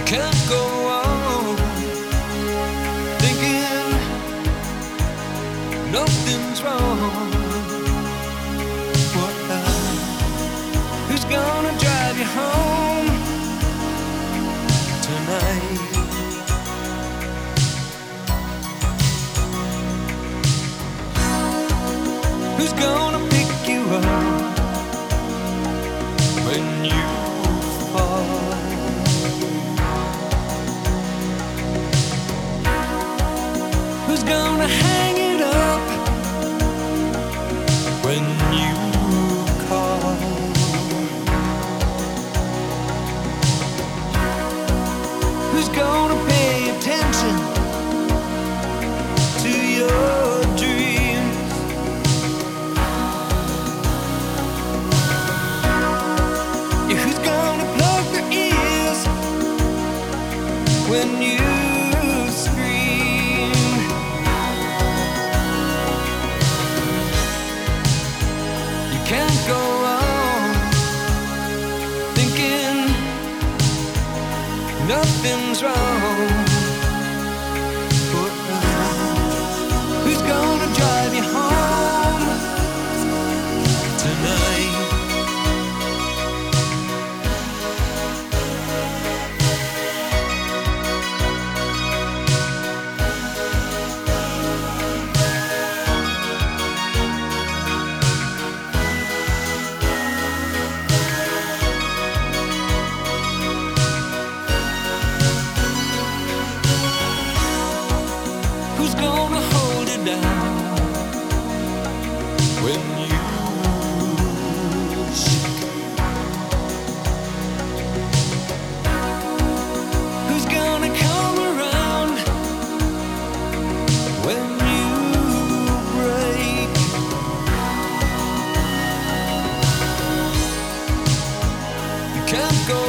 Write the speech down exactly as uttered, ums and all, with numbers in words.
can't go on thinking nothing's wrong. What, uh, who's gonna drive you home tonight? Who's gonna pick you up when you fall? Who's gonna hang it up when you call? Who's gonna pay attention to your dreams? Yeah, who's gonna plug their ears when you can't go on thinking nothing's wrong. But, uh, who's gonna drive you home tonight? Who's gonna hold it down when you shake? Who's gonna come around when you break? You can't go